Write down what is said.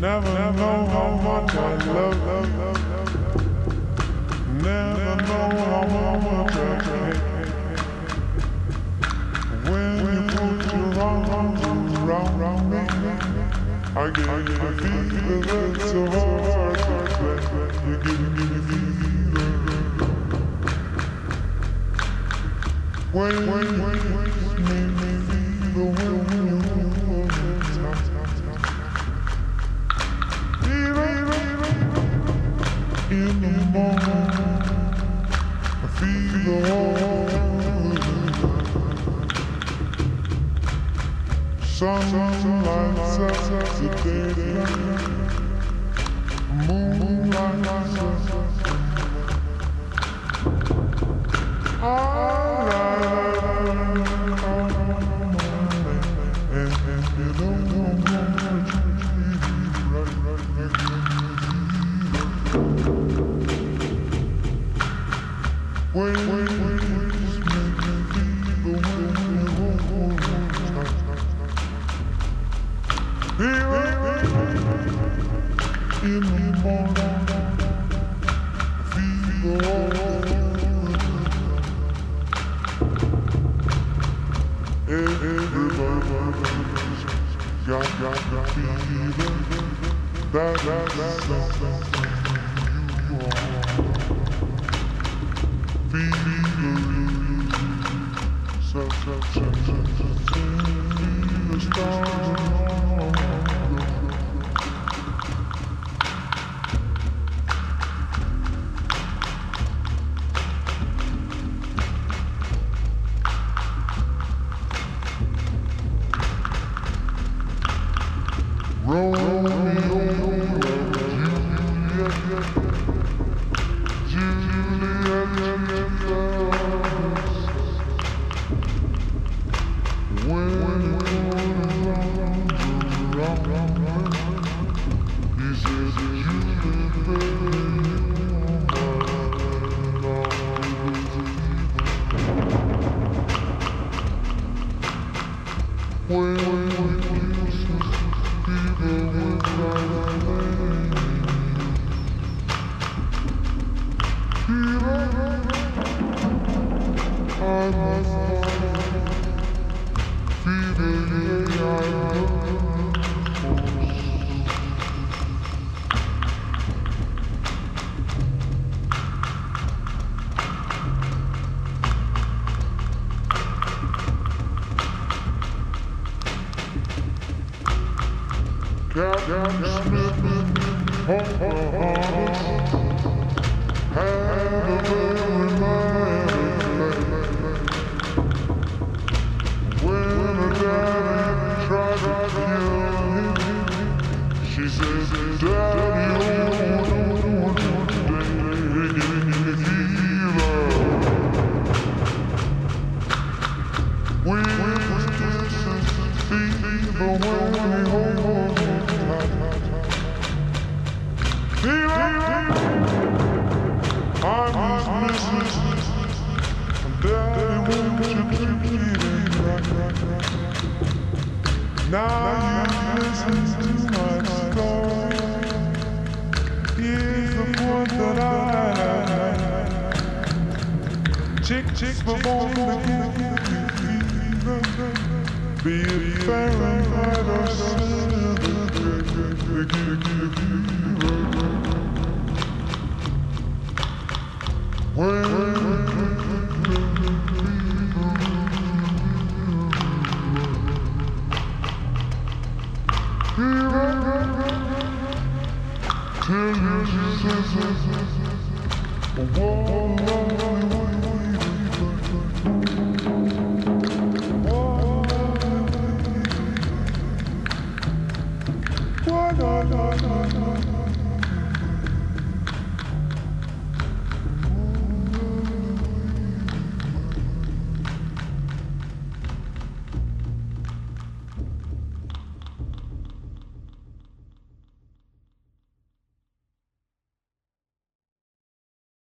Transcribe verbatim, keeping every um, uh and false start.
Never know how much I love you. Never know how much I hate. When you put your arms around me, I get the fever that's so hard to explain. You give me the fever. When you make me feel when you in the morning, I feel the whole sun lights up the daylight, moonlight lights up. And you don't know what you need, right, right, Wait, wait, wait, wait, just make me feel the way you hold me. In the morning, I feel the whole. Everybody's got, got the feeling that, that, that, something you are. Feeling such, such, such, such, such, the stars. Be it Fahrenheit or centigrade,